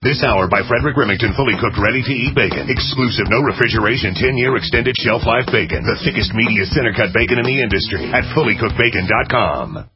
This hour by Frederick Remington, fully cooked, ready-to-eat bacon. Exclusive, no refrigeration, 10-year extended shelf life bacon. The thickest, meatiest center-cut bacon in the industry at fullycookedbacon.com.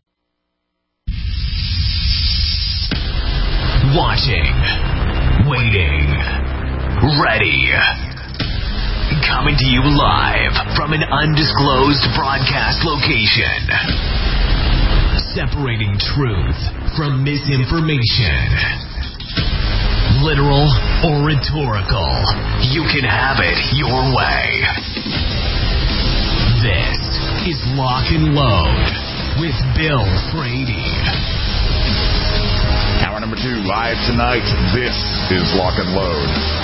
Watching, waiting, ready. Coming to you live from an undisclosed broadcast location. Separating truth from misinformation. Literal or rhetorical, you can have it your way. This is Lock and Load with Bill Frady. Hour number 2, live tonight. This is Lock and Load.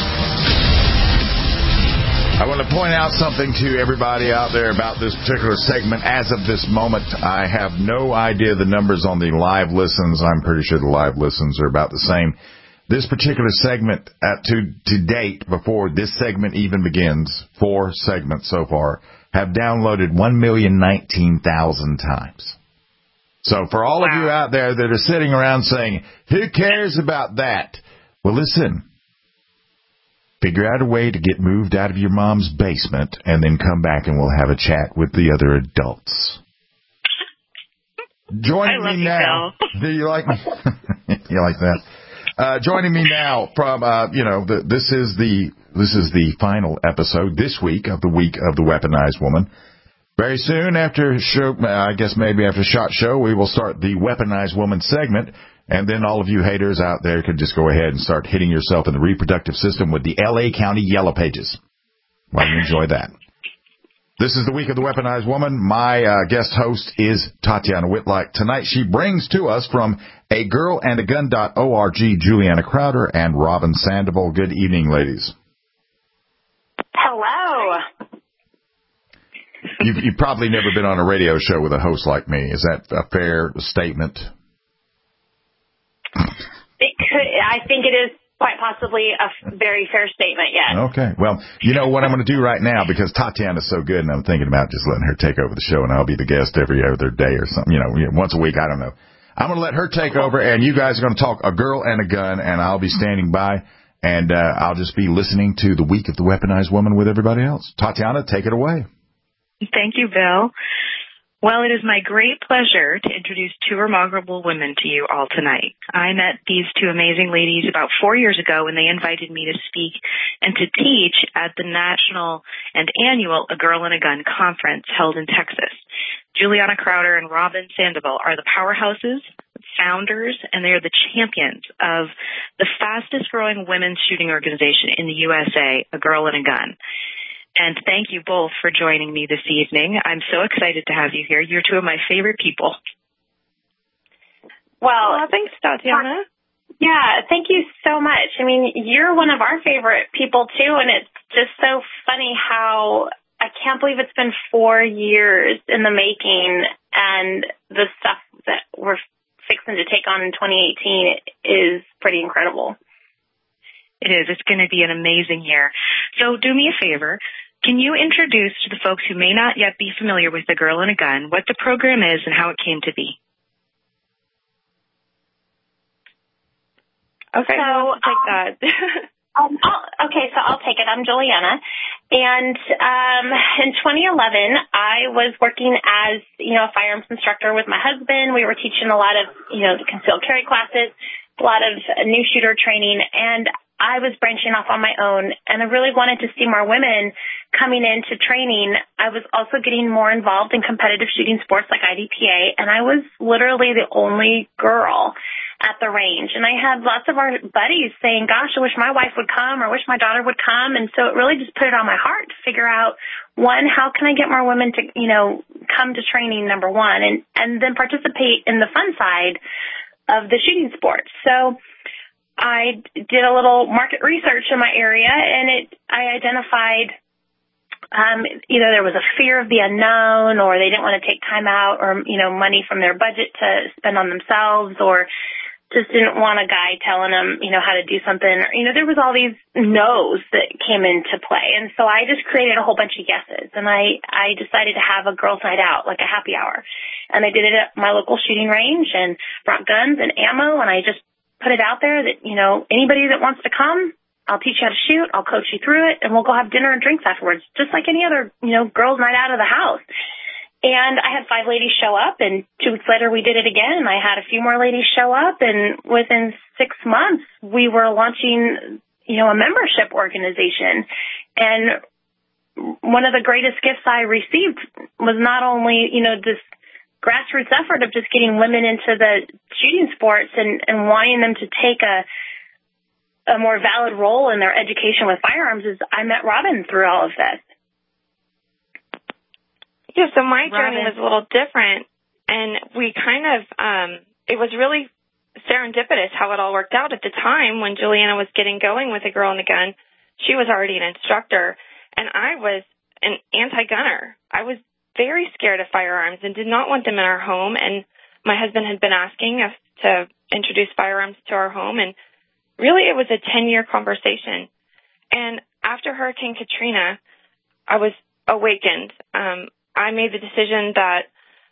I want to point out something to everybody out there about this particular segment. As of this moment, I have no idea the numbers on the live listens. I'm pretty sure the live listens are about the same. This particular segment, to date, before this segment even begins, 4 segments so far, have downloaded 1,019,000 times. So for all of you out there that are sitting around saying, who cares about that? Well, listen. Figure out a way to get moved out of your mom's basement and then come back and we'll have a chat with the other adults. Joining me now. Do you like me? You like that? Joining me now from, this is the final episode this week of the Weaponized Woman. Very soon after show, I guess maybe after SHOT Show, we will start the Weaponized Woman segment. And then all of you haters out there can just go ahead and start hitting yourself in the reproductive system with the L.A. County Yellow Pages. While you enjoy that. This is the week of the Weaponized Woman. My guest host is Tatiana Whitlock. Tonight she brings to us from agirlandagun.org, Juliana Crowder and Robin Sandoval. Good evening, ladies. Hello. You've probably never been on a radio show with a host like me. Is that a fair statement? I think it is quite possibly a very fair statement, yes. Okay. Well, you know what I'm going to do right now, because Tatiana's so good, and I'm thinking about just letting her take over the show, and I'll be the guest every other day or something, once a week, I don't know. I'm going to let her take over, and you guys are going to talk a girl and a gun, and I'll be standing by, and I'll just be listening to the week of the Weaponized Woman with everybody else. Tatiana, take it away. Thank you, Bill. Well, it is my great pleasure to introduce 2 remarkable women to you all tonight. I met these 2 amazing ladies about 4 years ago when they invited me to speak and to teach at the national and annual A Girl and a Gun conference held in Texas. Juliana Crowder and Robin Sandoval are the powerhouses, founders, and they are the champions of the fastest growing women's shooting organization in the USA, A Girl and a Gun. And thank you both for joining me this evening. I'm so excited to have you here. You're 2 of my favorite people. Well, thanks, Tatiana. Yeah, thank you so much. I mean, you're one of our favorite people, too, and it's just so funny how I can't believe it's been 4 years in the making, and the stuff that we're fixing to take on in 2018 is pretty incredible. It is. It's going to be an amazing year. So do me a favor. Can you introduce to the folks who may not yet be familiar with The Girl and a Gun what the program is and how it came to be? Okay, I'll take that. So I'll take it. I'm Juliana. And in 2011, I was working as, a firearms instructor with my husband. We were teaching a lot of, the concealed carry classes, a lot of new shooter training, and I was branching off on my own, and I really wanted to see more women coming into training. I was also getting more involved in competitive shooting sports like IDPA, and I was literally the only girl at the range. And I had lots of our buddies saying, gosh, I wish my wife would come or wish my daughter would come. And so it really just put it on my heart to figure out, one, how can I get more women to, come to training, number one, and then participate in the fun side of the shooting sports. So I did a little market research in my area, and I identified either there was a fear of the unknown, or they didn't want to take time out or, money from their budget to spend on themselves, or just didn't want a guy telling them, how to do something. Or, there was all these no's that came into play. And so I just created a whole bunch of yeses, and I decided to have a girls' night out, like a happy hour. And I did it at my local shooting range and brought guns and ammo, and I just put it out there that, anybody that wants to come, I'll teach you how to shoot, I'll coach you through it, and we'll go have dinner and drinks afterwards, just like any other, girls' night out of the house. And I had 5 ladies show up, and 2 weeks later we did it again, and I had a few more ladies show up, and within 6 months we were launching, a membership organization. And one of the greatest gifts I received was not only, this grassroots effort of just getting women into the shooting sports and wanting them to take a more valid role in their education with firearms, is I met Robin through all of this. Yeah, so my journey was a little different, and we kind of, it was really serendipitous how it all worked out. At the time when Juliana was getting going with A Girl and a Gun, she was already an instructor, and I was an anti-gunner. I was very scared of firearms and did not want them in our home, and my husband had been asking us to introduce firearms to our home, and really it was a 10-year conversation. And after Hurricane Katrina, I was awakened. I made the decision that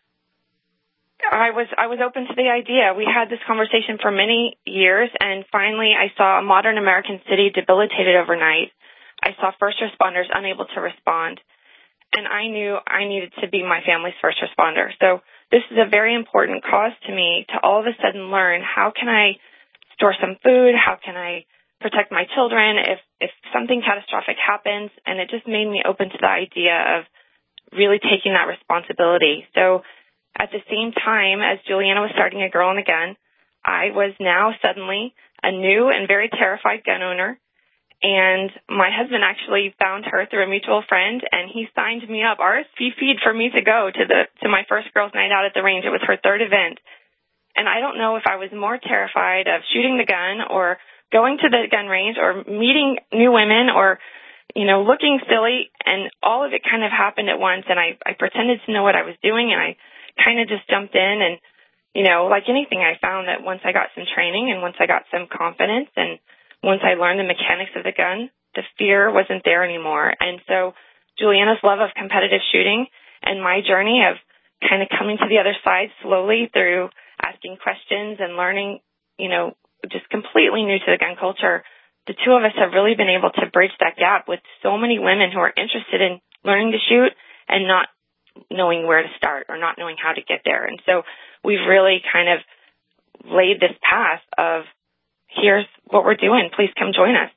I was open to the idea. We had this conversation for many years, and finally I saw a modern American city debilitated overnight. I saw first responders unable to respond, and I knew I needed to be my family's first responder. So this is a very important cause to me, to all of a sudden learn, how can I store some food? How can I protect my children if something catastrophic happens? And it just made me open to the idea of really taking that responsibility. So at the same time as Juliana was starting A Girl and a Gun, I was now suddenly a new and very terrified gun owner. And my husband actually found her through a mutual friend, and he signed me up, RSVP'd for me to go to my first girls' night out at the range. It was her 3rd event. And I don't know if I was more terrified of shooting the gun or going to the gun range or meeting new women or, looking silly, and all of it kind of happened at once. And I pretended to know what I was doing, and I kind of just jumped in. And, like anything, I found that once I got some training and once I got some confidence and once I learned the mechanics of the gun, the fear wasn't there anymore. And so Juliana's love of competitive shooting and my journey of kind of coming to the other side slowly through asking questions and learning, just completely new to the gun culture, the two of us have really been able to bridge that gap with so many women who are interested in learning to shoot and not knowing where to start or not knowing how to get there. And so we've really kind of laid this path of, here's what we're doing. Please come join us.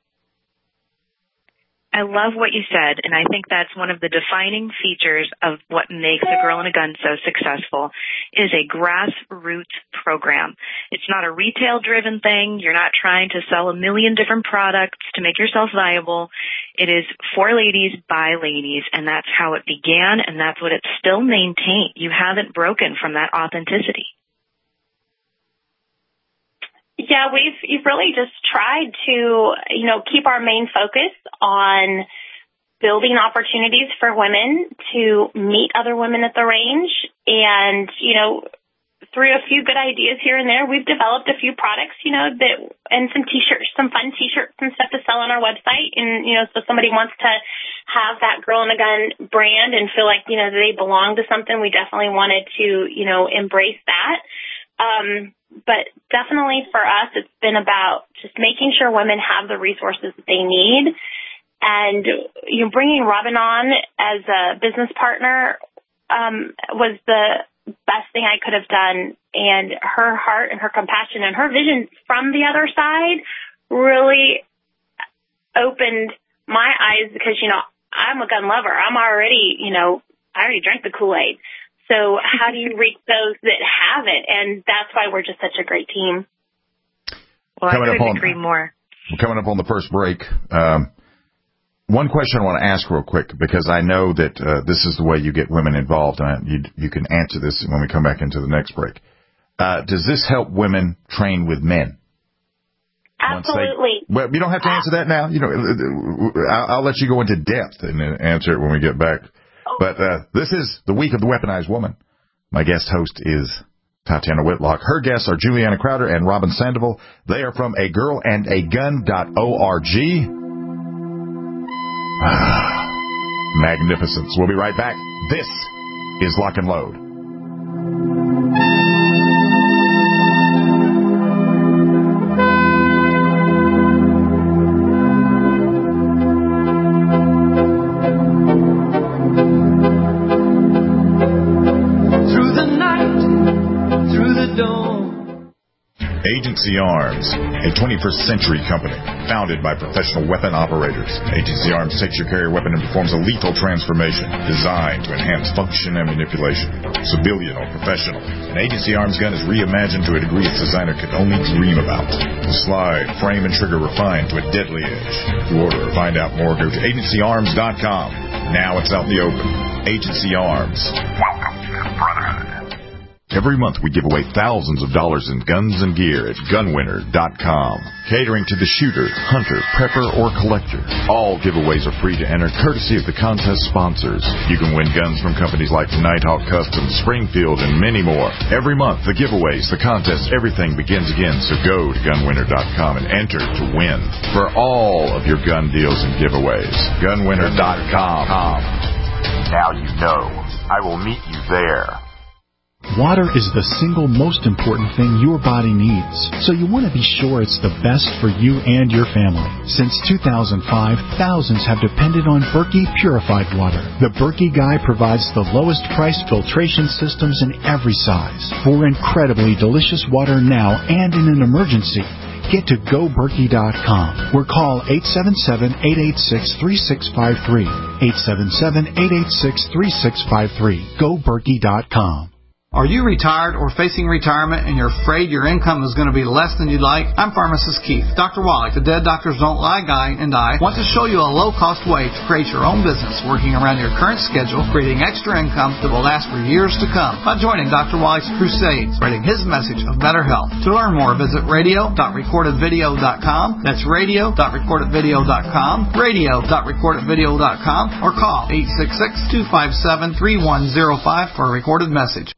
I love what you said, and I think that's one of the defining features of what makes A Girl and a Gun so successful, is a grassroots program. It's not a retail-driven thing. You're not trying to sell a million different products to make yourself viable. It is for ladies, by ladies, and that's how it began, and that's what it's still maintained. You haven't broken from that authenticity. Yeah, we've really just tried to, keep our main focus on building opportunities for women to meet other women at the range. And, through a few good ideas here and there, we've developed a few products, and some T-shirts, some fun T-shirts and stuff to sell on our website. And, so somebody wants to have that Girl and a Gun brand and feel like, they belong to something, we definitely wanted to, embrace that. But definitely for us, it's been about just making sure women have the resources that they need. And bringing Robin on as a business partner was the best thing I could have done. And her heart and her compassion and her vision from the other side really opened my eyes because, I'm a gun lover. I'm already, I already drank the Kool-Aid. So how do you reach those that haven't? And that's why we're just such a great team. Well, I couldn't agree more. Coming up on the first break, one question I want to ask real quick, because I know that this is the way you get women involved, and you can answer this when we come back into the next break. Does this help women train with men? Absolutely. Well, you don't have to answer that now. I'll let you go into depth and answer it when we get back. But this is the week of the Weaponized Woman. My guest host is Tatiana Whitlock. Her guests are Juliana Crowder and Robin Sandoval. They are from agirlandagun.org. Magnificence. We'll be right back. This is Lock and Load. Agency Arms, a 21st century company founded by professional weapon operators. Agency Arms takes your carrier weapon and performs a lethal transformation designed to enhance function and manipulation. Civilian or professional, an Agency Arms gun is reimagined to a degree its designer could only dream about. The slide, frame, and trigger refined to a deadly edge. To order or find out more, go to agencyarms.com. Now it's out in the open. Agency Arms. Welcome to the Brotherhood. Every month we give away thousands of dollars in guns and gear at gunwinner.com. Catering to the shooter, hunter, prepper, or collector. All giveaways are free to enter, courtesy of the contest sponsors. You can win guns from companies like Nighthawk Customs, Springfield, and many more. Every month, the giveaways, the contests, everything begins again. So go to gunwinner.com and enter to win for all of your gun deals and giveaways. Gunwinner.com. Now you know. I will meet you there. Water is the single most important thing your body needs, so you want to be sure it's the best for you and your family. Since 2005, thousands have depended on Berkey purified water. The Berkey Guy provides the lowest priced filtration systems in every size for incredibly delicious water now and in an emergency. Get to GoBerkey.com or call 877-886-3653. 877-886-3653. GoBerkey.com. Are you retired or facing retirement and you're afraid your income is going to be less than you'd like? I'm Pharmacist Keith. Dr. Wallach, the Dead Doctors Don't Lie guy, and I want to show you a low-cost way to create your own business working around your current schedule, creating extra income that will last for years to come by joining Dr. Wallach's crusade, spreading his message of better health. To learn more, visit radio.recordedvideo.com. That's radio.recordedvideo.com, radio.recordedvideo.com, or call 866-257-3105 for a recorded message.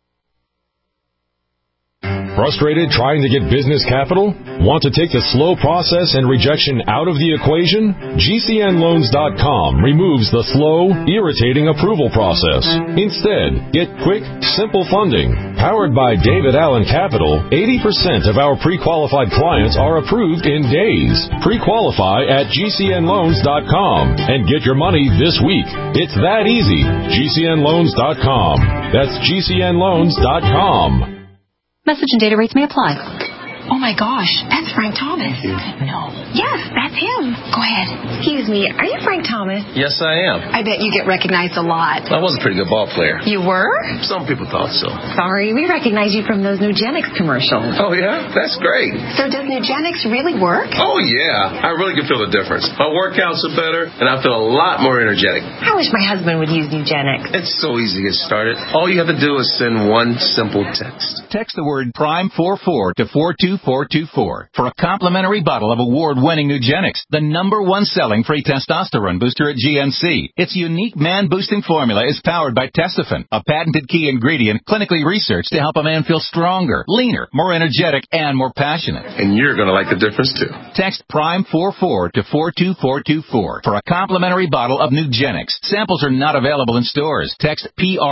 Frustrated trying to get business capital? Want to take the slow process and rejection out of the equation? GCNloans.com removes the slow, irritating approval process. Instead, get quick, simple funding. Powered by David Allen Capital, 80% of our pre-qualified clients are approved in days. Pre-qualify at GCNloans.com and get your money this week. It's that easy. GCNloans.com. That's GCNloans.com. Message and data rates may apply. Oh, my gosh, that's Frank Thomas. No. Yes, that's him. Go ahead. Excuse me, are you Frank Thomas? Yes, I am. I bet you get recognized a lot. I was a pretty good ball player. You were? Some people thought so. Sorry, we recognize you from those Nugenix commercials. Oh, yeah? That's great. So does Nugenix really work? Oh, yeah. I really can feel the difference. My workouts are better, and I feel a lot more energetic. I wish my husband would use Nugenix. It's so easy to get started. All you have to do is send one simple text. Text the word PRIME44 to 42424 for a complimentary bottle of award-winning Nugenix, the #1 selling free testosterone booster at GNC. Its unique man-boosting formula is powered by Testofen, a patented key ingredient clinically researched to help a man feel stronger, leaner, more energetic, and more passionate. And you're going to like the difference, too. Text PRIME44 to 42424 for a complimentary bottle of Nugenix. Samples are not available in stores. Text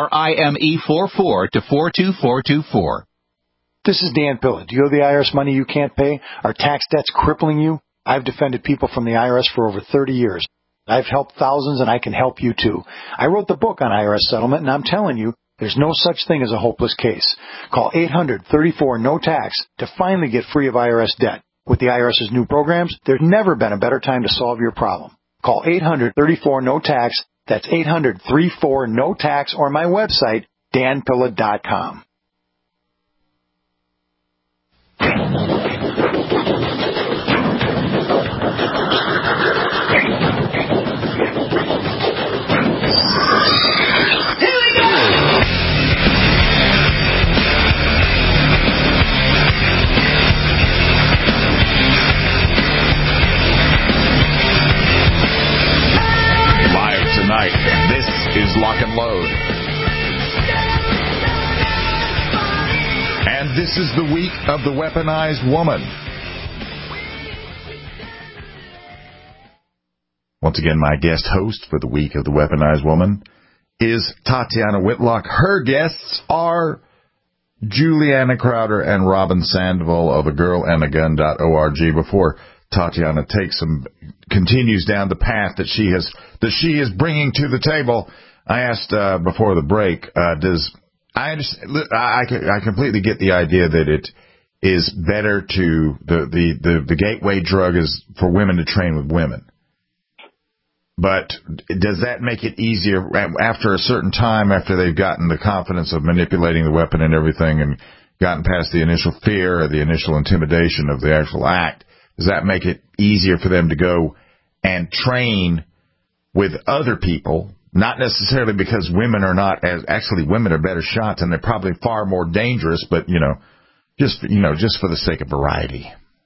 PRIME44 to 42424. This is Dan Pilla. Do you owe the IRS money you can't pay? Are tax debts crippling you? I've defended people from the IRS for over 30 years. I've helped thousands, and I can help you too. I wrote the book on IRS settlement, and I'm telling you, there's no such thing as a hopeless case. Call 800-34-NO-TAX to finally get free of IRS debt. With the IRS's new programs, there's never been a better time to solve your problem. Call 800-34-NO-TAX. That's 800-34-NO-TAX, or my website, danpilla.com. Tonight, this is Lock and Load. And this is the week of the weaponized woman. Once again, my guest host for the week of the weaponized woman is Tatiana Whitlock. Her guests are Juliana Crowder and Robin Sandoval of agirlandagun.org. Before Tatiana continues down the path that she is bringing to the table, I asked before the break, I completely get the idea that is better to the gateway drug is for women to train with women. But does that make it easier after a certain time, after they've gotten the confidence of manipulating the weapon and everything and gotten past the initial fear or the initial intimidation of the actual act, does that make it easier for them to go and train with other people? Not necessarily because women are not as, actually women are better shots and they're probably far more dangerous, but, just for the sake of variety.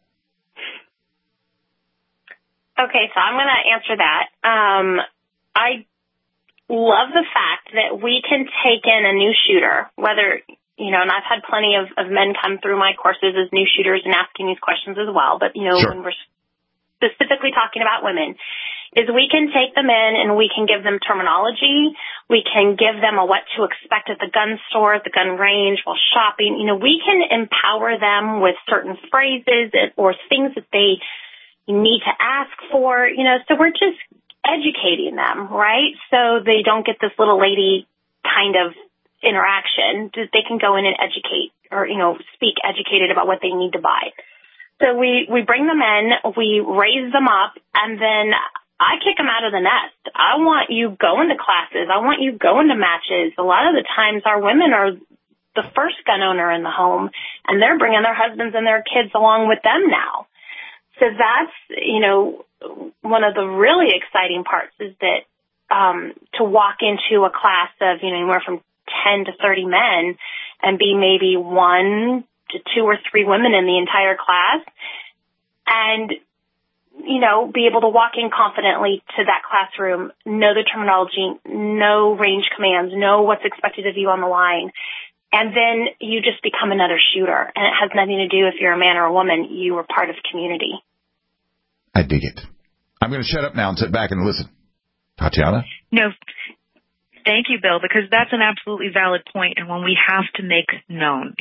Okay, so I'm going to answer that. I love the fact that we can take in a new shooter, whether, and I've had plenty of men come through my courses as new shooters and asking these questions as well. But, sure. When we're specifically talking about women, is we can take them in and we can give them terminology. We can give them a what to expect at the gun store, at the gun range, while shopping. We can empower them with certain phrases or things that they need to ask for, so we're just educating them, right? So they don't get this little lady kind of interaction. They can go in and educate or, speak educated about what they need to buy. So we bring them in, we raise them up, and then I kick them out of the nest. I want you going to classes. I want you going to matches. A lot of the times our women are the first gun owner in the home, and they're bringing their husbands and their kids along with them now. So that's, one of the really exciting parts is that to walk into a class of, anywhere from 10 to 30 men and be maybe 1 to 2 or 3 women in the entire class and, be able to walk in confidently to that classroom, know the terminology, know range commands, know what's expected of you on the line. And then you just become another shooter. And it has nothing to do if you're a man or a woman. You are part of community. I dig it. I'm going to shut up now and sit back and listen. Tatiana? No, thank you, Bill, because that's an absolutely valid point and one we have to make known.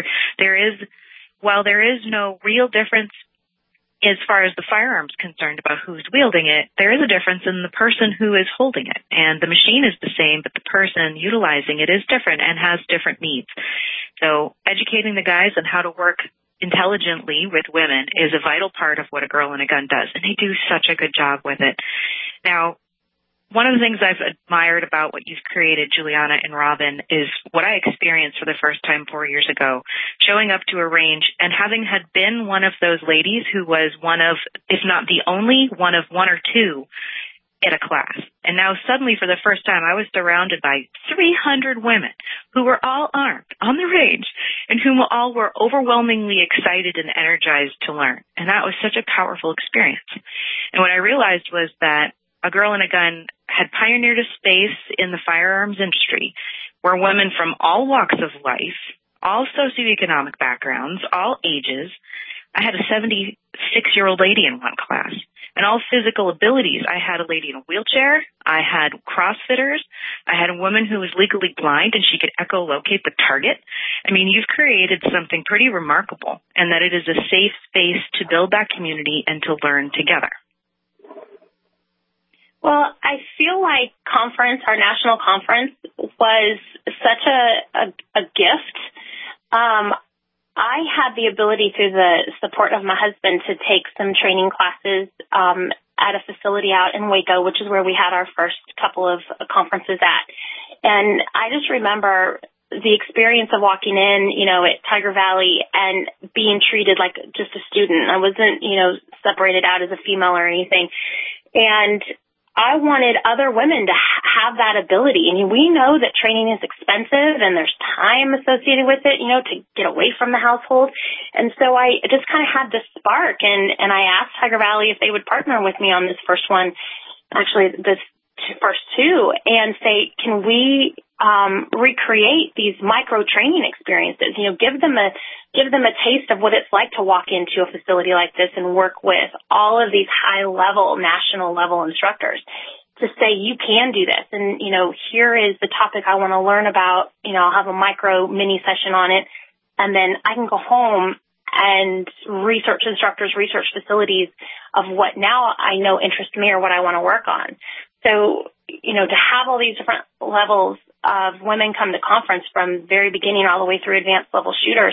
While there is no real difference as far as the firearm's concerned about who's wielding it, there is a difference in the person who is holding it. And the machine is the same, but the person utilizing it is different and has different needs. So educating the guys on how to work intelligently with women is a vital part of what a girl and a gun does, and they do such a good job with it. Now, one of the things I've admired about what you've created, Juliana and Robin, is what I experienced for the first time 4 years ago, showing up to a range and having had been one of those ladies who was one of, if not the only, one of 1 or 2 at a class. And now suddenly for the first time I was surrounded by 300 women who were all armed on the range and whom all were overwhelmingly excited and energized to learn. And that was such a powerful experience. And what I realized was that a girl and a gun had pioneered a space in the firearms industry where women from all walks of life, all socioeconomic backgrounds, all ages. I had a 76-year-old lady in one class. And all physical abilities. I had a lady in a wheelchair. I had CrossFitters. I had a woman who was legally blind and she could echolocate the target. I mean, you've created something pretty remarkable, and that it is a safe space to build that community and to learn together. Well, I feel like our national conference was such a gift. I had the ability through the support of my husband to take some training classes at a facility out in Waco, which is where we had our first couple of conferences at. And I just remember the experience of walking in, at Tiger Valley and being treated like just a student. I wasn't, separated out as a female or anything. And I wanted other women to have that ability. And we know that training is expensive and there's time associated with it, to get away from the household. And so I just kind of had this spark and I asked Tiger Valley if they would partner with me on this first one, actually this first 2, and say, can we recreate these micro training experiences, give them a taste of what it's like to walk into a facility like this and work with all of these high level, national level instructors to say, you can do this. And, here is the topic I want to learn about. I'll have a micro mini session on it. And then I can go home and research instructors, research facilities of what now I know interests me or what I want to work on. So, to have all these different levels of women come to conference from very beginning all the way through advanced level shooters,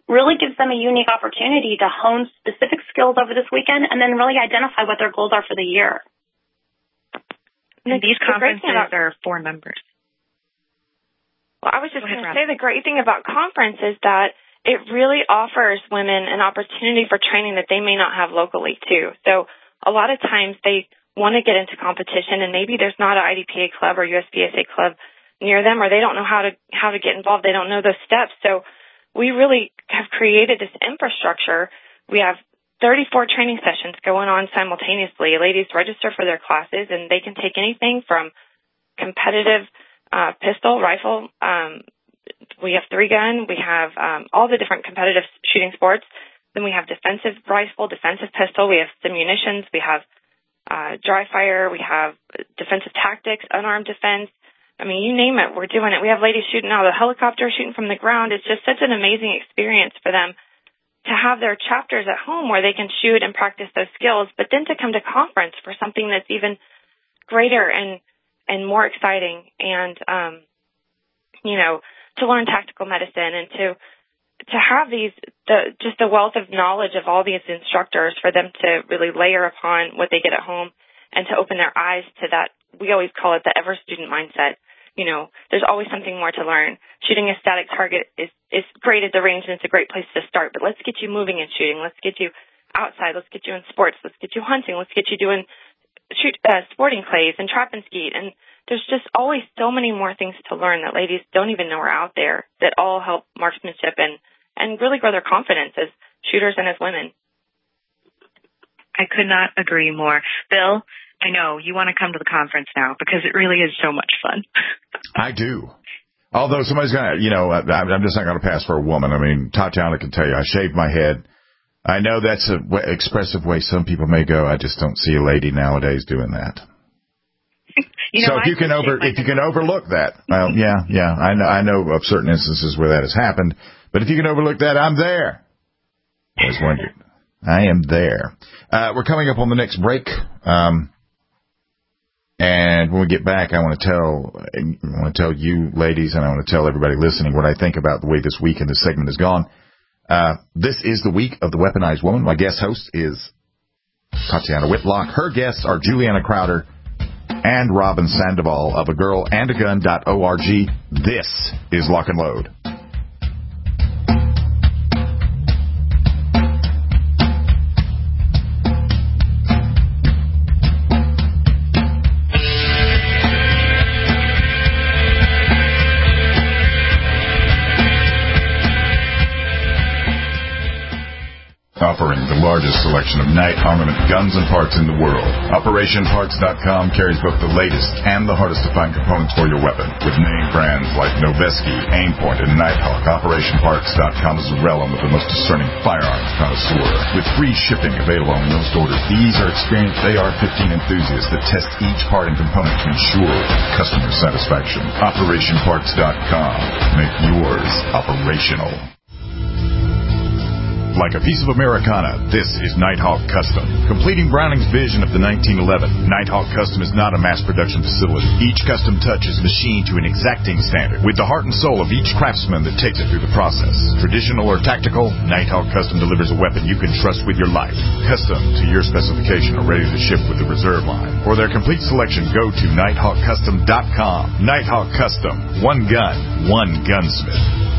really gives them a unique opportunity to hone specific skills over this weekend and then really identify what their goals are for the year. And these conferences are for members. Well, I was just going to say the great thing about conference is that it really offers women an opportunity for training that they may not have locally, too. So a lot of times they want to get into competition, and maybe there's not an IDPA club or USBSA club near them, or they don't know how to get involved. They don't know those steps. So we really have created this infrastructure. We have 34 training sessions going on simultaneously. Ladies register for their classes, and they can take anything from competitive pistol, rifle. We have 3-gun. We have all the different competitive shooting sports. Then we have defensive rifle, defensive pistol. We have munitions. We have dry fire. We have defensive tactics, unarmed defense. I mean, you name it, we're doing it. We have ladies shooting out of the helicopter, shooting from the ground. It's just such an amazing experience for them to have their chapters at home where they can shoot and practice those skills, but then to come to conference for something that's even greater and more exciting, and to learn tactical medicine and to have just the wealth of knowledge of all these instructors for them to really layer upon what they get at home and to open their eyes to that. We always call it the ever student mindset. There's always something more to learn. Shooting a static target is great at the range, and it's a great place to start, but let's get you moving and shooting. Let's get you outside. Let's get you in sports. Let's get you hunting. Let's get you doing sporting clays and trap and skeet. And there's just always so many more things to learn that ladies don't even know are out there that all help marksmanship and really grow their confidence as shooters and as women. I could not agree more. Bill, I know you want to come to the conference now because it really is so much fun. I do. Although somebody's going to, I'm just not going to pass for a woman. I mean, Tatiana can tell you, I shaved my head. I know that's an expressive way some people may go. I just don't see a lady nowadays doing that. So if you can overlook that, well, yeah, I know of certain instances where that has happened. But if you can overlook that, I'm there. Always wondered. I am there. We're coming up on the next break. And when we get back, I want to tell you ladies, and I want to tell everybody listening what I think about the way this week and this segment has gone. This is the week of the Weaponized Woman. My guest host is Tatiana Whitlock. Her guests are Juliana Crowder and Robin Sandoval of agirlandagun.org. This is Lock and Load. Offering the largest selection of night armament guns and parts in the world, OperationParts.com carries both the latest and the hardest to find components for your weapon. With name brands like Noveske, Aimpoint, and Nighthawk, OperationParts.com is the realm of the most discerning firearms connoisseur. With free shipping available on most orders, these are experienced AR-15 enthusiasts that test each part and component to ensure customer satisfaction. OperationParts.com. Make yours operational. Like a piece of Americana, this is Nighthawk Custom. Completing Browning's vision of the 1911, Nighthawk Custom is not a mass production facility. Each custom touch is machined to an exacting standard, with the heart and soul of each craftsman that takes it through the process. Traditional or tactical, Nighthawk Custom delivers a weapon you can trust with your life. Custom to your specification or ready to ship with the reserve line. For their complete selection, go to NighthawkCustom.com. Nighthawk Custom. One gun, one gunsmith.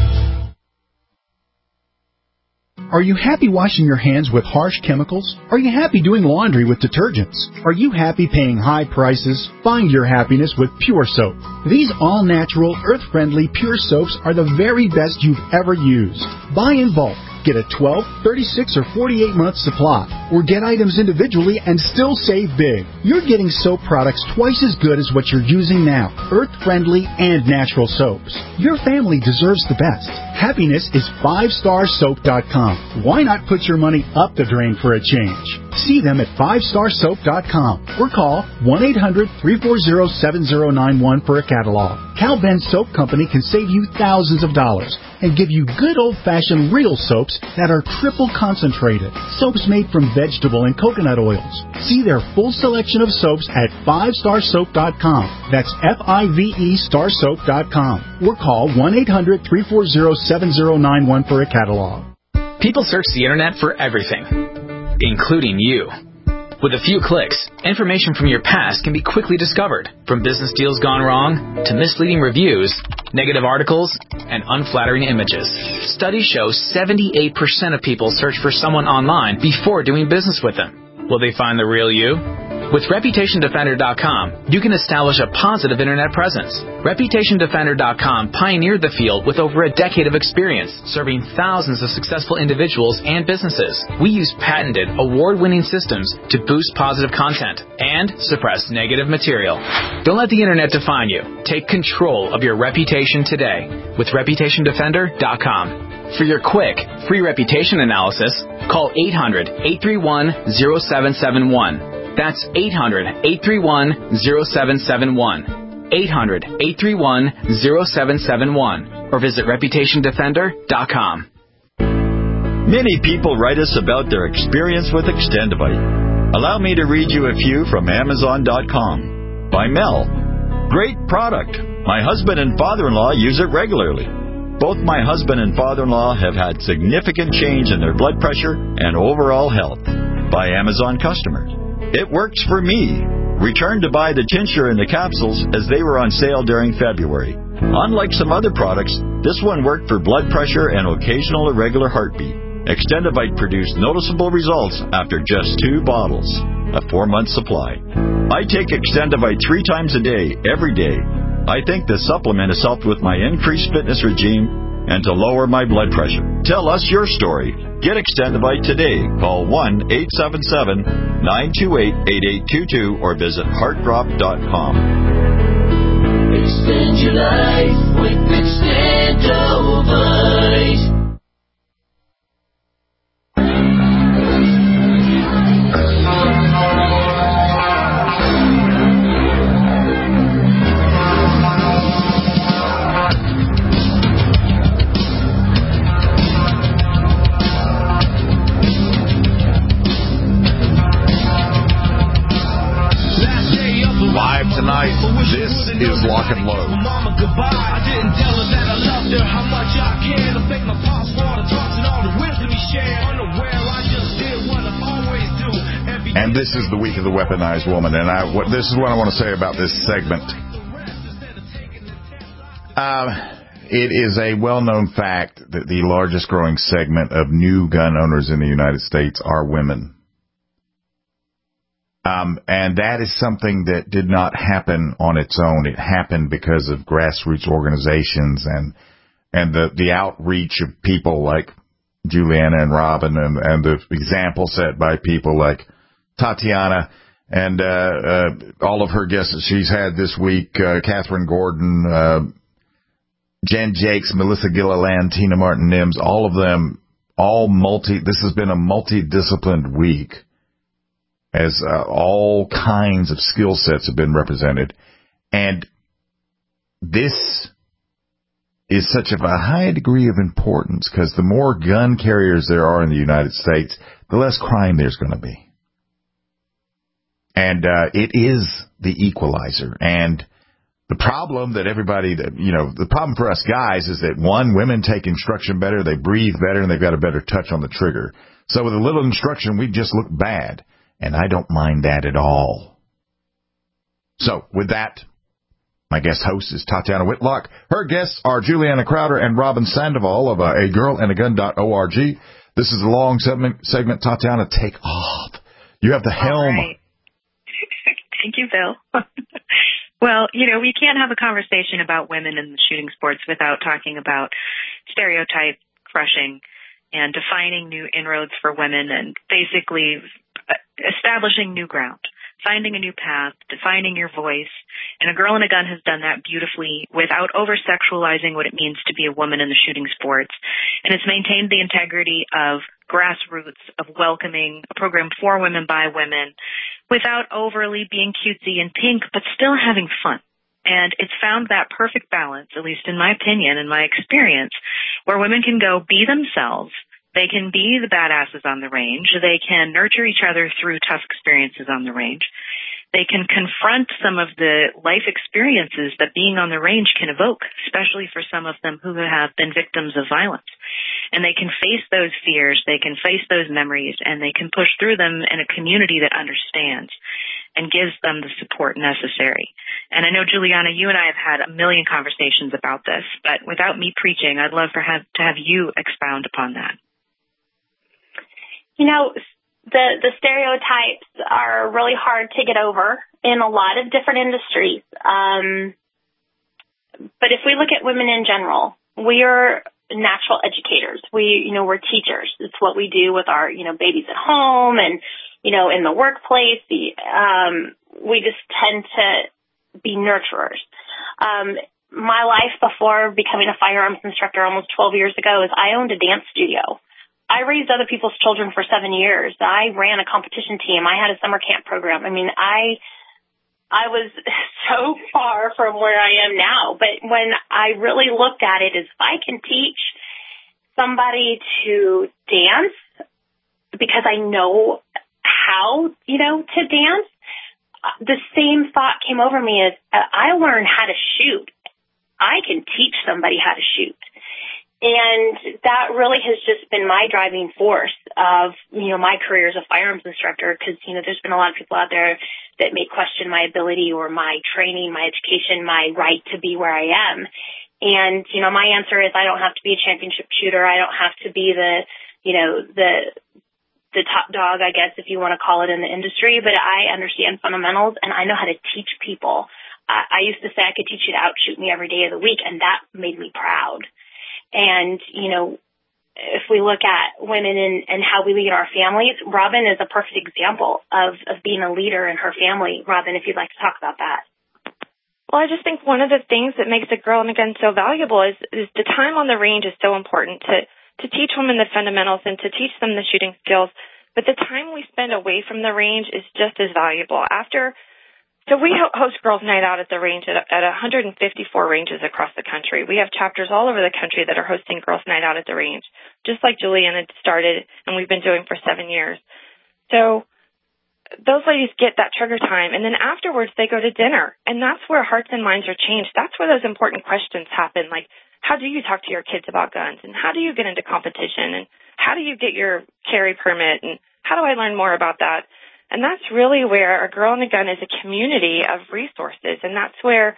Are you happy washing your hands with harsh chemicals? Are you happy doing laundry with detergents? Are you happy paying high prices? Find your happiness with Pure Soap. These all-natural, earth-friendly Pure Soaps are the very best you've ever used. Buy in bulk. Get a 12, 36, or 48-month supply. Or get items individually and still save big. You're getting soap products twice as good as what you're using now. Earth-friendly and natural soaps. Your family deserves the best. Happiness is 5starsoap.com. Why not put your money up the drain for a change? See them at 5starsoap.com or call 1-800-340-7091 for a catalog. Cal Ben Soap Company can save you thousands of dollars and give you good old-fashioned real soaps that are triple concentrated. Soaps made from vegetable and coconut oils. See their full selection of soaps at 5starsoap.com. That's F-I-V-E starsoap.com. Or call 1-800-340-7091 for a catalog. People search the internet for everything, including you. With a few clicks, information from your past can be quickly discovered, from business deals gone wrong to misleading reviews, negative articles, and unflattering images. Studies show 78% of people search for someone online before doing business with them. Will they find the real you? With ReputationDefender.com, you can establish a positive internet presence. ReputationDefender.com pioneered the field with over a decade of experience, serving thousands of successful individuals and businesses. We use patented, award-winning systems to boost positive content and suppress negative material. Don't let the internet define you. Take control of your reputation today with ReputationDefender.com. For your quick, free reputation analysis, call 800-831-0771. That's 800-831-0771. 800-831-0771. Or visit ReputationDefender.com. Many people write us about their experience with Extendivite. Allow me to read you a few from Amazon.com. By Mel. Great product. My husband and father-in-law use it regularly. Both my husband and father-in-law have had significant change in their blood pressure and overall health. By Amazon customers. It works for me. Returned to buy the tincture and the capsules as they were on sale during February. Unlike some other products, this one worked for blood pressure and occasional irregular heartbeat. Extendivite produced noticeable results after just 2 bottles, a 4-month supply. I take Extendivite 3 times a day, every day. I think the supplement has helped with my increased fitness regime and to lower my blood pressure. Tell us your story. Get Extendivite today. Call 1-877-928-8822 or visit heartdrop.com. Extend your life with Extendivite. Live tonight, this is Lock and Load. And this is the week of the weaponized woman. And this is what I want to say about this segment. It is a well-known fact that the largest growing segment of new gun owners in the United States are women. And that is something that did not happen on its own. It happened because of grassroots organizations and the outreach of people like Juliana and Robin and the example set by people like Tatiana and all of her guests that she's had this week, Catherine Gordon, Jen Jakes, Melissa Gilliland, Tina Martin-Nims, all of them, this has been a multidisciplined week. As all kinds of skill sets have been represented. And this is such of a high degree of importance because the more gun carriers there are in the United States, the less crime there's going to be. And it is the equalizer. And the problem that the problem for us guys is that, one, women take instruction better, they breathe better, and they've got a better touch on the trigger. So with a little instruction, we just look bad. And I don't mind that at all. So, with that, my guest host is Tatiana Whitlock. Her guests are Juliana Crowder and Robin Sandoval of agirlandagun.org. This is a long segment. Tatiana, take off. You have the helm. Right. Thank you, Bill. Well, we can't have a conversation about women in the shooting sports without talking about stereotype crushing and defining new inroads for women and basically establishing new ground, finding a new path, defining your voice. And A Girl and a Gun has done that beautifully without over-sexualizing what it means to be a woman in the shooting sports. And it's maintained the integrity of grassroots, of welcoming a program for women by women without overly being cutesy and pink, but still having fun. And it's found that perfect balance, at least in my opinion and my experience, where women can go be themselves. They can be the badasses on the range. They can nurture each other through tough experiences on the range. They can confront some of the life experiences that being on the range can evoke, especially for some of them who have been victims of violence. And they can face those fears, they can face those memories, and they can push through them in a community that understands and gives them the support necessary. And I know, Juliana, you and I have had a million conversations about this, but without me preaching, I'd love to have you expound upon that. You know, the stereotypes are really hard to get over in a lot of different industries. But if we look at women in general, we are natural educators. We're teachers. It's what we do with our, babies at home and, in the workplace. We just tend to be nurturers. My life before becoming a firearms instructor almost 12 years ago is I owned a dance studio. I raised other people's children for 7 years. I ran a competition team. I had a summer camp program. I mean, I was so far from where I am now. But when I really looked at it as if I can teach somebody to dance because I know how, to dance, the same thought came over me as I learned how to shoot. I can teach somebody how to shoot. And that really has just been my driving force of, my career as a firearms instructor, because, there's been a lot of people out there that may question my ability or my training, my education, my right to be where I am. And, my answer is I don't have to be a championship shooter. I don't have to be the top dog, I guess, if you want to call it in the industry, but I understand fundamentals and I know how to teach people. I used to say I could teach you to outshoot me every day of the week, and that made me proud. And, if we look at women and how we lead our families, Robin is a perfect example of being a leader in her family. Robin, if you'd like to talk about that. Well, I just think one of the things that makes a Girl in a Gun so valuable is the time on the range is so important to teach women the fundamentals and to teach them the shooting skills. But the time we spend away from the range is just as valuable. So we host Girls Night Out at the range at 154 ranges across the country. We have chapters all over the country that are hosting Girls Night Out at the range, just like Juliana started and we've been doing for 7 years. So those ladies get that trigger time, and then afterwards they go to dinner, and that's where hearts and minds are changed. That's where those important questions happen, like how do you talk to your kids about guns, and how do you get into competition, and how do you get your carry permit, and how do I learn more about that? And that's really where a Girl in a Gun is a community of resources, and that's where,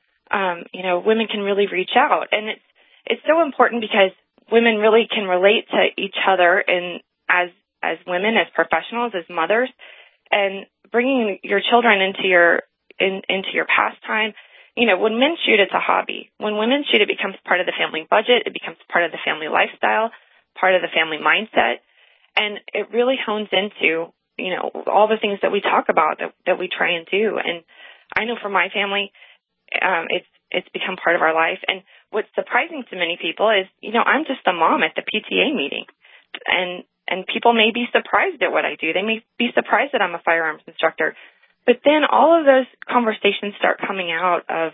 women can really reach out. And it's so important because women really can relate to each other as women, as professionals, as mothers, and bringing your children into your pastime. When men shoot, it's a hobby. When women shoot, it becomes part of the family budget. It becomes part of the family lifestyle, part of the family mindset, and it really hones into all the things that we talk about that we try and do. And I know for my family, it's become part of our life. And what's surprising to many people is, I'm just a mom at the PTA meeting, and people may be surprised at what I do. They may be surprised that I'm a firearms instructor. But then all of those conversations start coming out of,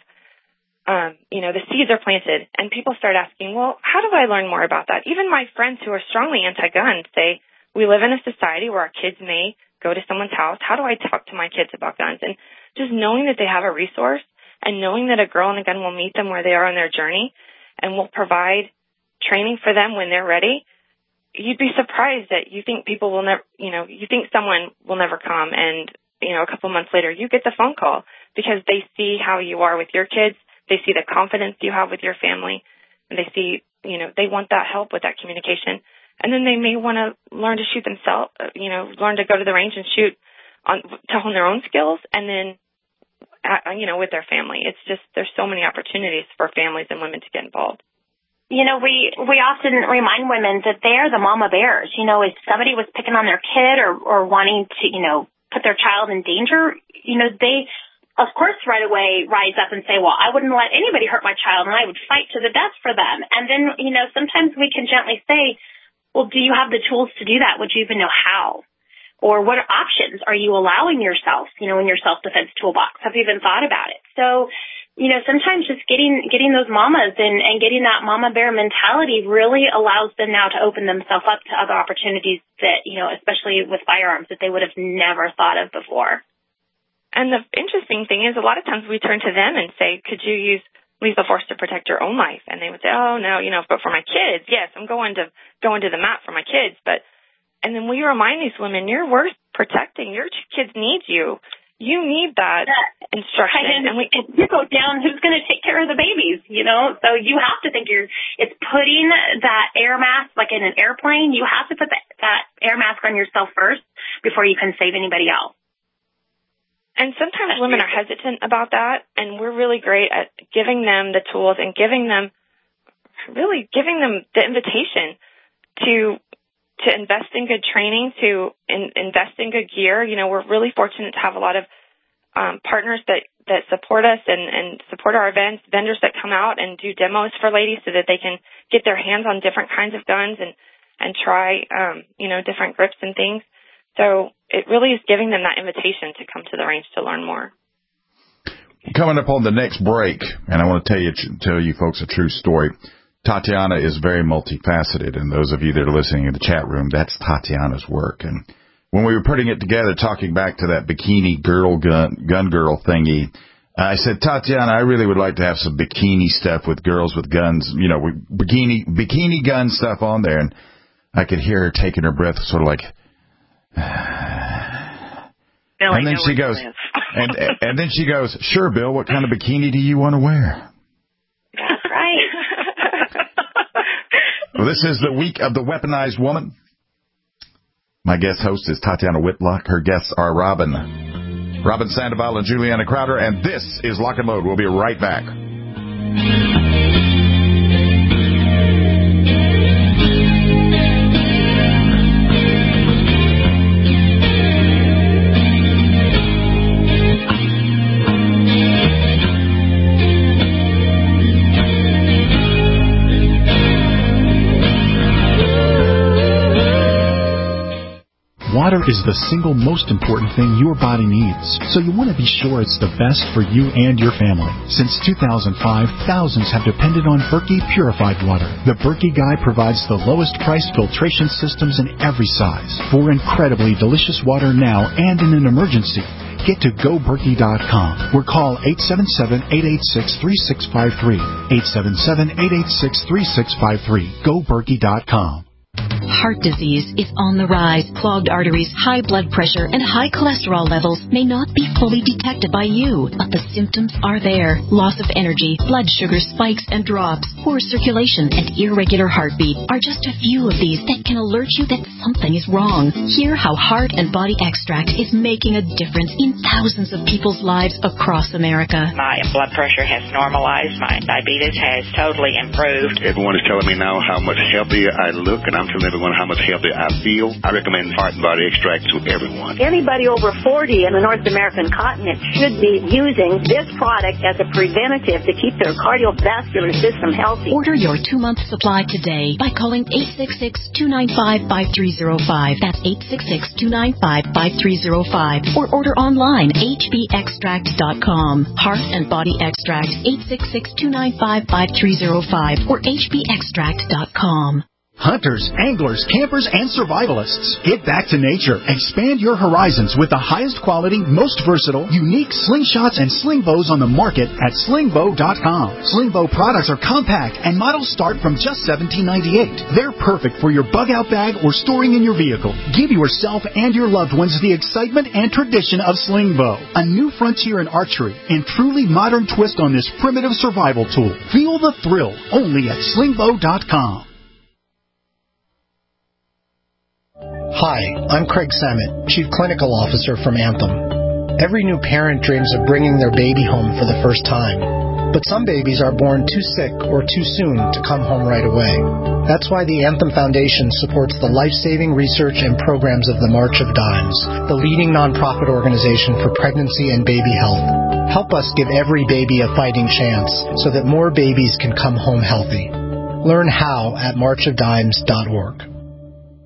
the seeds are planted, and people start asking, well, how do I learn more about that? Even my friends who are strongly anti-gun say, we live in a society where our kids may go to someone's house. How do I talk to my kids about guns? And just knowing that they have a resource and knowing that a Girl in a Gun will meet them where they are on their journey and will provide training for them when they're ready, you'd be surprised that you think people will never, you think someone will never come, and, a couple months later you get the phone call because they see how you are with your kids. They see the confidence you have with your family, and they see, they want that help with that communication. And then they may want to learn to shoot themselves, learn to go to the range and shoot to hone their own skills, and then, with their family. It's just, there's so many opportunities for families and women to get involved. We often remind women that they are the mama bears. If somebody was picking on their kid or wanting to, put their child in danger, they, of course, right away rise up and say, well, I wouldn't let anybody hurt my child, and I would fight to the death for them. And then, sometimes we can gently say, well, do you have the tools to do that? Would you even know how? Or what options are you allowing yourself, in your self-defense toolbox? Have you even thought about it? So, sometimes just getting those mamas and getting that mama bear mentality really allows them now to open themselves up to other opportunities that, especially with firearms, that they would have never thought of before. And the interesting thing is a lot of times we turn to them and say, could you use lethal force to protect your own life. And they would say, oh, no, but for my kids, yes, I'm going to the mat for my kids. And then we remind these women, you're worth protecting. Your kids need you. You need that instruction. And if you go down, who's going to take care of the babies, So you have to think it's putting that air mask, like in an airplane, you have to put that air mask on yourself first before you can save anybody else. And sometimes women are hesitant about that, and we're really great at giving them the tools and giving them the invitation to invest in good training, to invest in good gear. We're really fortunate to have a lot of partners that support us and support our events, vendors that come out and do demos for ladies so that they can get their hands on different kinds of guns and try, different grips and things. So it really is giving them that invitation to come to the range to learn more. Coming up on the next break, and I want to tell you folks a true story. Tatiana is very multifaceted, and those of you that are listening in the chat room, that's Tatiana's work. And when we were putting it together, talking back to that bikini girl gun girl thingy, I said, Tatiana, I really would like to have some bikini stuff with girls with guns, bikini gun stuff on there. And I could hear her taking her breath, sort of like, and then she goes, and then she goes, sure, Bill, what kind of bikini do you want to wear? That's right. Well, this is the week of the weaponized woman. My guest host is Tatiana Whitlock. Her guests are Robin Sandoval and Juliana Crowder, and this is Lock and Load. We'll be right back. Water is the single most important thing your body needs, so you want to be sure it's the best for you and your family. Since 2005, thousands have depended on Berkey purified water. The Berkey Guy provides the lowest priced filtration systems in every size for incredibly delicious water now and in an emergency. Get to GoBerkey.com or call 877-886-3653. 877-886-3653. GoBerkey.com. Heart disease is on the rise. Clogged arteries, high blood pressure, and high cholesterol levels may not be fully detected by you, but the symptoms are there. Loss of energy, blood sugar spikes and drops, poor circulation, and irregular heartbeat are just a few of these that can alert you that something is wrong. Hear how Heart and Body Extract is making a difference in thousands of people's lives across America. My blood pressure has normalized. My diabetes has totally improved. Everyone is telling me now how much healthier I look, and I'm telling everyone how much healthier I feel. I recommend Heart and Body Extract to everyone. Anybody over 40 in the North American continent should be using this product as a preventative to keep their cardiovascular system healthy. Order your 2-month supply today by calling 866-295-5305. That's 866-295-5305. Or order online, hbextract.com. Heart and Body Extract, 866-295-5305 or hbextract.com. Hunters, anglers, campers, and survivalists. Get back to nature. Expand your horizons with the highest quality, most versatile, unique slingshots and sling bows on the market at slingbow.com. Slingbow products are compact and models start from just $17.98. They're perfect for your bug-out bag or storing in your vehicle. Give yourself and your loved ones the excitement and tradition of Slingbow, a new frontier in archery and truly modern twist on this primitive survival tool. Feel the thrill only at slingbow.com. Hi, I'm Craig Samet, Chief Clinical Officer from Anthem. Every new parent dreams of bringing their baby home for the first time. But some babies are born too sick or too soon to come home right away. That's why the Anthem Foundation supports the life-saving research and programs of the March of Dimes, the leading nonprofit organization for pregnancy and baby health. Help us give every baby a fighting chance so that more babies can come home healthy. Learn how at marchofdimes.org.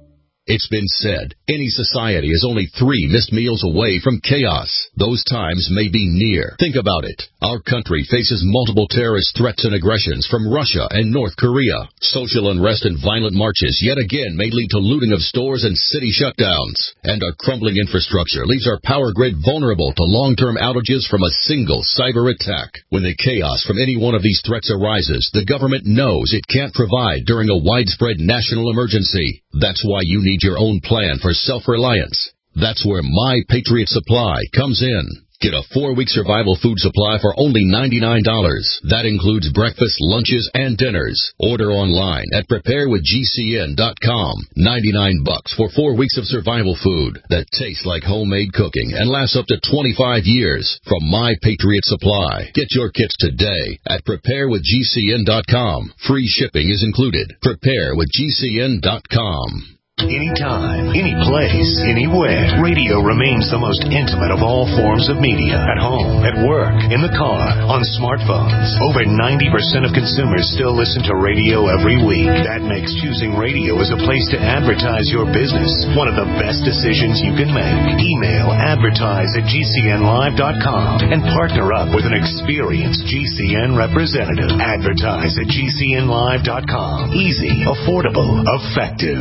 It's been said, any society is only 3 missed meals away from chaos. Those times may be near. Think about it. Our country faces multiple terrorist threats and aggressions from Russia and North Korea. Social unrest and violent marches yet again may lead to looting of stores and city shutdowns. And our crumbling infrastructure leaves our power grid vulnerable to long-term outages from a single cyber attack. When the chaos from any one of these threats arises, the government knows it can't provide during a widespread national emergency. That's why you need your own plan for self-reliance. That's where My Patriot Supply comes in. Get a 4-week survival food supply for only $99. That includes breakfast, lunches, and dinners. Order online at preparewithgcn.com. $99 for 4 weeks of survival food that tastes like homemade cooking and lasts up to 25 years from My Patriot Supply. Get your kits today at preparewithgcn.com. Free shipping is included. Preparewithgcn.com. Anytime, any place, anywhere. Radio remains the most intimate of all forms of media. At home, at work, in the car, on smartphones. Over 90% of consumers still listen to radio every week. That makes choosing radio as a place to advertise your business one of the best decisions you can make. Email advertise@gcnlive.com and partner up with an experienced GCN representative. Advertise at gcnlive.com. Easy, affordable, effective.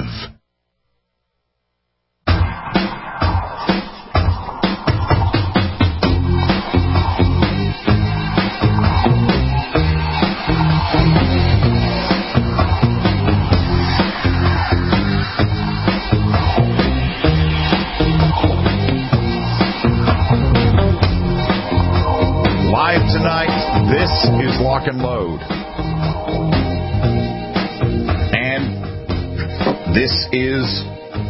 This is Lock and Load. And this is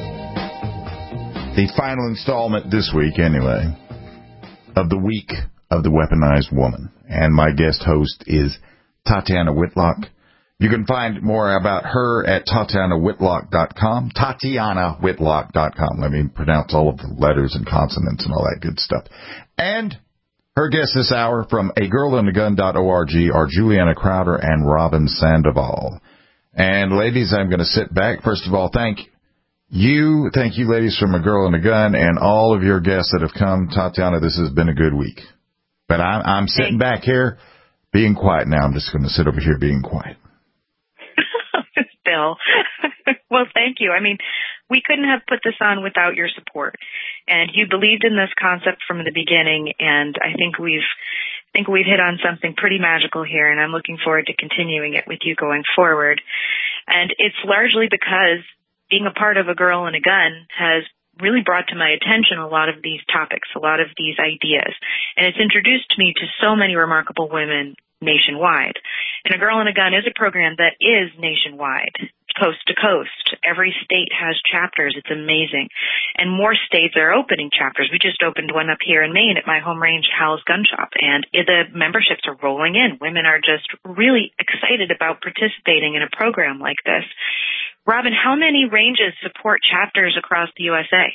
the final installment this week, anyway, of the Week of the Weaponized Woman. And my guest host is Tatiana Whitlock. You can find more about her at TatianaWhitlock.com. TatianaWhitlock.com. Let me pronounce all of the letters and consonants and all that good stuff. And her guests this hour from agirlandagun.org are Juliana Crowder and Robin Sandoval. And ladies, I'm going to sit back. First of all, thank you ladies from A Girl and a Gun and all of your guests that have come. Tatiana, this has been a good week. But I'm sitting back here being quiet now. I'm just going to sit over here being quiet. Bill. Well, thank you. I mean, we couldn't have put this on without your support. And you believed in this concept from the beginning, and I think we've hit on something pretty magical here, and I'm looking forward to continuing it with you going forward. And it's largely because being a part of A Girl and a Gun has really brought to my attention a lot of these topics, a lot of these ideas. And it's introduced me to so many remarkable women nationwide. And A Girl and a Gun is a program that is nationwide, coast to coast. Every state has chapters. It's amazing. And more states are opening chapters. We just opened one up here in Maine at my home range, Hal's Gun Shop, and the memberships are rolling in. Women are just really excited about participating in a program like this. Robin, how many ranges support chapters across the USA?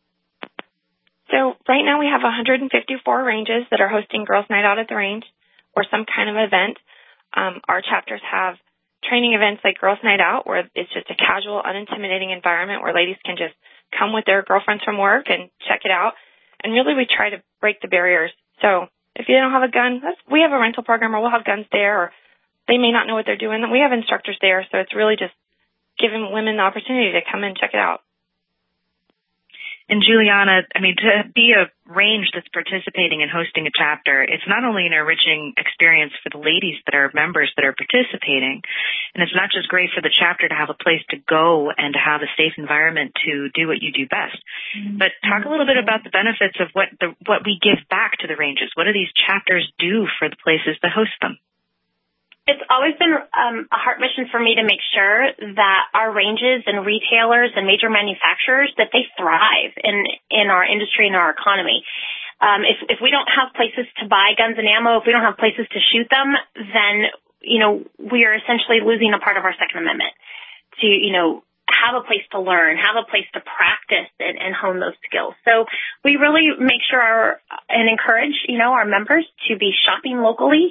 So right now we have 154 ranges that are hosting Girls Night Out at the range or some kind of event. Our chapters have training events like Girls Night Out, where it's just a casual, unintimidating environment where ladies can just come with their girlfriends from work and check it out. And really we try to break the barriers. So if you don't have a gun, we have a rental program, or we'll have guns there, or they may not know what they're doing. We have instructors there, so it's really just giving women the opportunity to come and check it out. And Juliana, I mean, to be a range that's participating and hosting a chapter, it's not only an enriching experience for the ladies that are members that are participating, and it's not just great for the chapter to have a place to go and to have a safe environment to do what you do best, but talk a little bit about the benefits of what we give back to the ranges. What do these chapters do for the places that host them? It's always been a heart mission for me to make sure that our ranges and retailers and major manufacturers, that they thrive in our industry and our economy. If we don't have places to buy guns and ammo, if we don't have places to shoot them, then, we are essentially losing a part of our Second Amendment to, have a place to learn, have a place to practice and hone those skills. So we really make sure and encourage, our members to be shopping locally,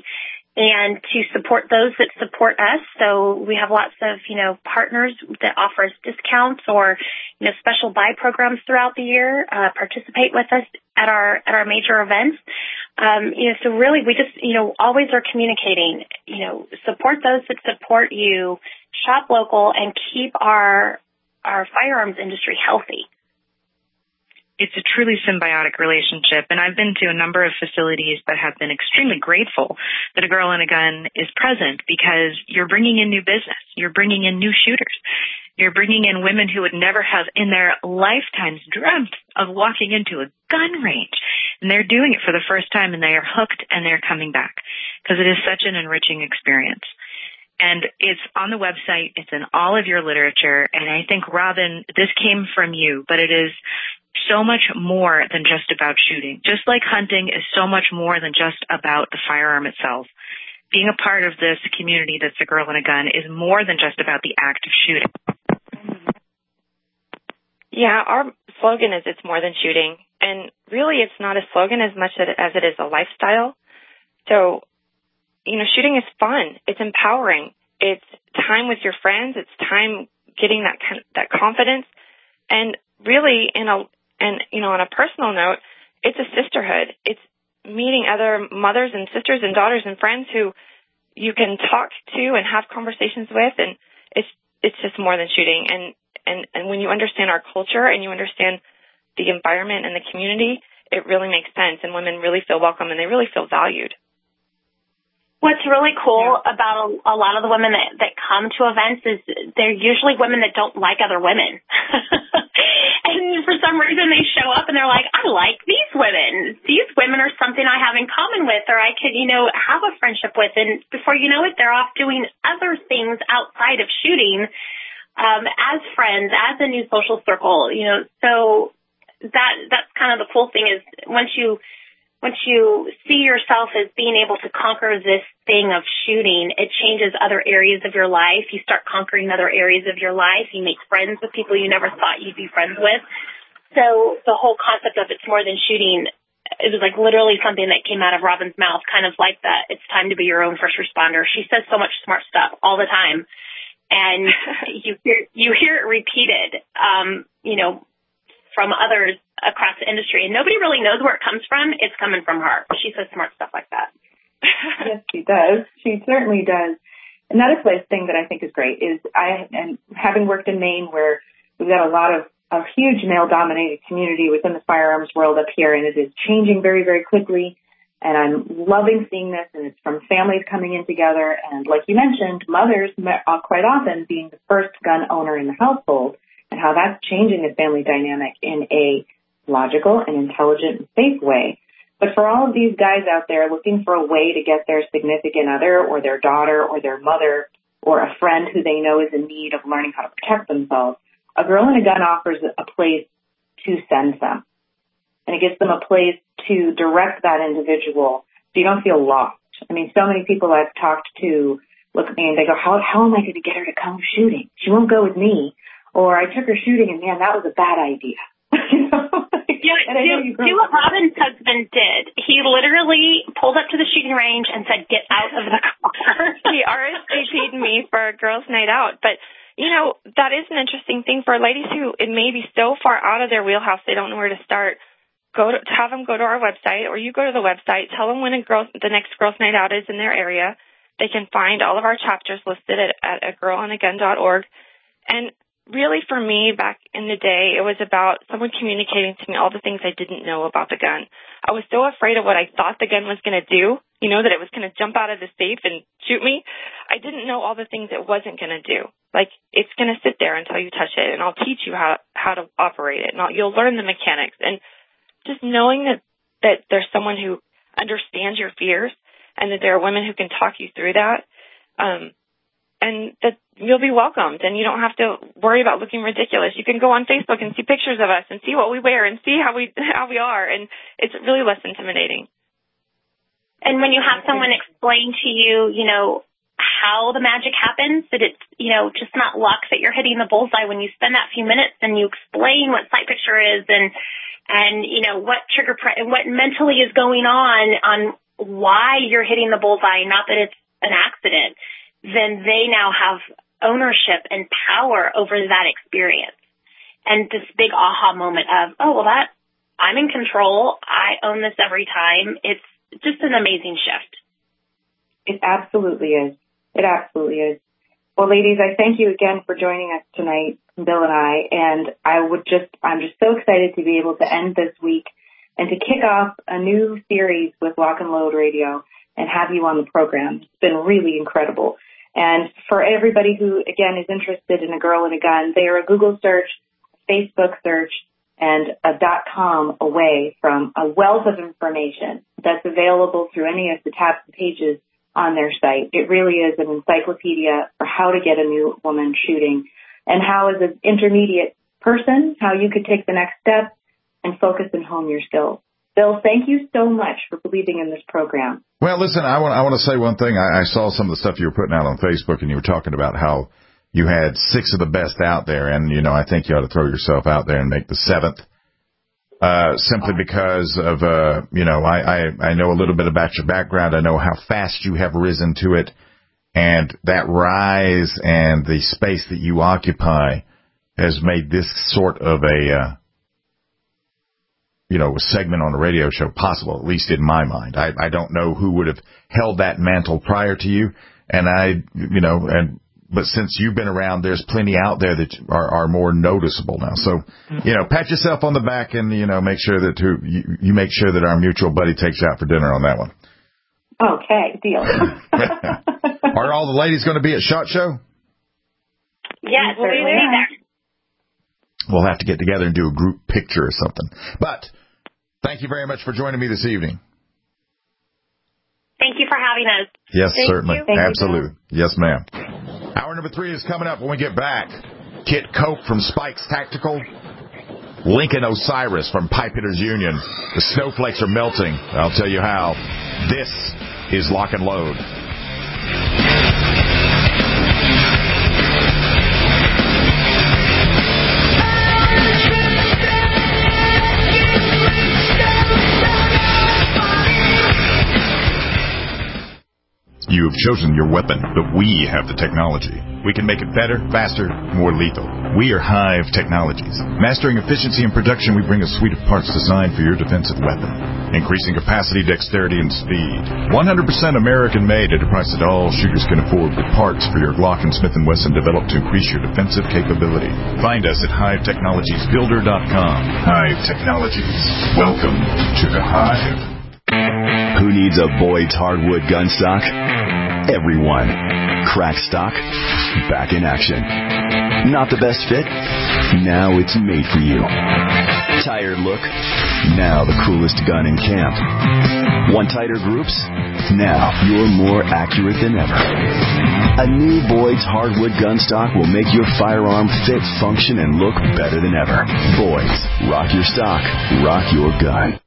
and to support those that support us. So we have lots of, partners that offer us discounts or, special buy programs throughout the year, participate with us at our major events. So really we just, always are communicating, support those that support you, shop local, and keep our firearms industry healthy. It's a truly symbiotic relationship, and I've been to a number of facilities that have been extremely grateful that A Girl and a Gun is present, because you're bringing in new business. You're bringing in new shooters. You're bringing in women who would never have in their lifetimes dreamt of walking into a gun range, and they're doing it for the first time, and they are hooked, and they're coming back because it is such an enriching experience. And it's on the website. It's in all of your literature. And I think, Robin, this came from you, but it is so much more than just about shooting. Just like hunting is so much more than just about the firearm itself. Being a part of this community that's A Girl and a Gun is more than just about the act of shooting. Yeah, our slogan is it's more than shooting. And really it's not a slogan as much as it is a lifestyle. So, shooting is fun. It's empowering. It's time with your friends. It's time getting that confidence. And really, on a personal note, it's a sisterhood. It's meeting other mothers and sisters and daughters and friends who you can talk to and have conversations with. And it's just more than shooting. And when you understand our culture and you understand the environment and the community, it really makes sense. And women really feel welcome and they really feel valued. What's really cool about a lot of the women that come to events is they're usually women that don't like other women. And for some reason they show up and they're like, I like these women. These women are something I have in common with, or I could, have a friendship with. And before you know it, they're off doing other things outside of shooting, as friends, as a new social circle, So that's kind of the cool thing is once you see yourself as being able to conquer this thing of shooting, it changes other areas of your life. You start conquering other areas of your life. You make friends with people you never thought you'd be friends with. So the whole concept of it's more than shooting, it was like literally something that came out of Robin's mouth, kind of like that. It's time to be your own first responder. She says so much smart stuff all the time. And you hear it repeated, from others across the industry, and nobody really knows where it comes from. It's coming from her. She says smart stuff like that. Yes, she does. She certainly does. Another thing that I think is great is and having worked in Maine, where we've got a huge male-dominated community within the firearms world up here, and it is changing very, very quickly. And I'm loving seeing this, and it's from families coming in together. And like you mentioned, mothers quite often being the first gun owner in the household, and how that's changing the family dynamic in a logical and intelligent and safe way. But for all of these guys out there looking for a way to get their significant other or their daughter or their mother or a friend who they know is in need of learning how to protect themselves, A Girl and a Gun offers a place to send them. And it gives them a place to direct that individual so you don't feel lost. I mean, so many people I've talked to look at me and they go, how am I going to get her to come shooting? She won't go with me. Or I took her shooting and, man, that was a bad idea. Do what Robin's husband did. He literally pulled up to the shooting range and said, get out of the car. He RSVP'd me for a girls' night out. But, that is an interesting thing for ladies who it may be so far out of their wheelhouse they don't know where to start. Have them go to our website, or you go to the website, tell them when the next girls' night out is in their area. They can find all of our chapters listed at agirlandagun.org. And really, for me, back in the day, it was about someone communicating to me all the things I didn't know about the gun. I was so afraid of what I thought the gun was going to do, that it was going to jump out of the safe and shoot me. I didn't know all the things it wasn't going to do. Like, it's going to sit there until you touch it, and I'll teach you how to operate it, and you'll learn the mechanics. And just knowing that there's someone who understands your fears and that there are women who can talk you through that, and that you'll be welcomed and you don't have to worry about looking ridiculous. You can go on Facebook and see pictures of us and see what we wear and see how we are, and it's really less intimidating. And when you have someone explain to you, how the magic happens, that it's, just not luck that you're hitting the bullseye when you spend that few minutes and you explain what sight picture is and what trigger, what mentally is going on why you're hitting the bullseye, not that it's an accident, then they now have ownership and power over that experience. And this big aha moment of, oh, well, I'm in control. I own this every time. It's just an amazing shift. It absolutely is. It absolutely is. Well, ladies, I thank you again for joining us tonight, Bill and I. And I'm just so excited to be able to end this week and to kick off a new series with Lock and Load Radio and have you on the program. It's been really incredible. And for everybody who, again, is interested in A Girl and a Gun, they are a Google search, Facebook search, and a .com away from a wealth of information that's available through any of the tabs and pages on their site. It really is an encyclopedia for how to get a new woman shooting and how, as an intermediate person, how you could take the next step and focus and hone your skills. Bill, thank you so much for believing in this program. Well, listen, I want to say one thing. I saw some of the stuff you were putting out on Facebook, and you were talking about how you had 6 of the best out there, and, you know, I think you ought to throw yourself out there and make the 7th. Simply because of, you know, I know a little bit about your background. I know how fast you have risen to it, and that rise and the space that you occupy has made this sort of a, you know, a segment on a radio show possible, at least in my mind. I don't know who would have held that mantle prior to you, but since you've been around, there's plenty out there that are more noticeable now. So, you know, pat yourself on the back and, you know, make sure that you make sure that our mutual buddy takes you out for dinner on that one. Okay, deal. Are all the ladies going to be at SHOT Show? Yes, we'll be there. We'll have to get together and do a group picture or something. But thank you very much for joining me this evening. Thank you for having us. Yes, certainly. Absolutely. Yes, ma'am. Hour number 3 is coming up when we get back. Kit Cope from Spikes Tactical. Lincoln Osiris from Pipe Hitters Union. The snowflakes are melting. I'll tell you how. This is Lock and Load. You have chosen your weapon, but we have the technology. We can make it better, faster, more lethal. We are Hive Technologies. Mastering efficiency and production, we bring a suite of parts designed for your defensive weapon. Increasing capacity, dexterity, and speed. 100% American-made at a price that all shooters can afford, with parts for your Glock and Smith & Wesson developed to increase your defensive capability. Find us at HiveTechnologiesBuilder.com. Hive Technologies. Welcome to the Hive. Who needs a Boyd's hardwood gun stock? Everyone. Crack stock, back in action. Not the best fit? Now it's made for you. Tired look? Now the coolest gun in camp. Want tighter groups? Now you're more accurate than ever. A new Boyd's hardwood gun stock will make your firearm fit, function, and look better than ever. Boyd's. Rock your stock. Rock your gun.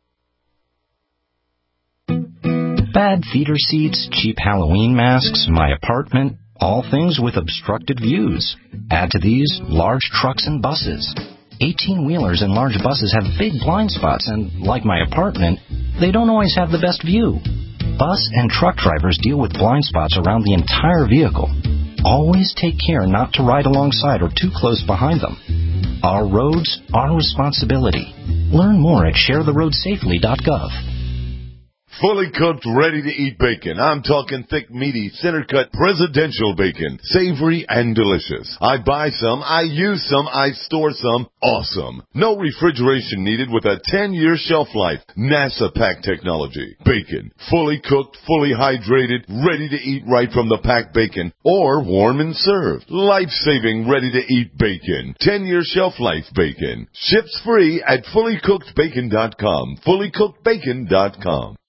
Bad theater seats, cheap Halloween masks, my apartment, all things with obstructed views. Add to these large trucks and buses. 18-wheelers and large buses have big blind spots, and like my apartment, they don't always have the best view. Bus and truck drivers deal with blind spots around the entire vehicle. Always take care not to ride alongside or too close behind them. Our roads, our responsibility. Learn more at sharetheroadsafely.gov. Fully cooked, ready-to-eat bacon. I'm talking thick, meaty, center-cut presidential bacon. Savory and delicious. I buy some, I use some, I store some. Awesome. No refrigeration needed with a 10-year shelf life. NASA pack technology. Bacon. Fully cooked, fully hydrated, ready to eat right from the packed bacon. Or warm and served. Life-saving, ready-to-eat bacon. 10-year shelf life bacon. Ships free at fullycookedbacon.com. Fullycookedbacon.com.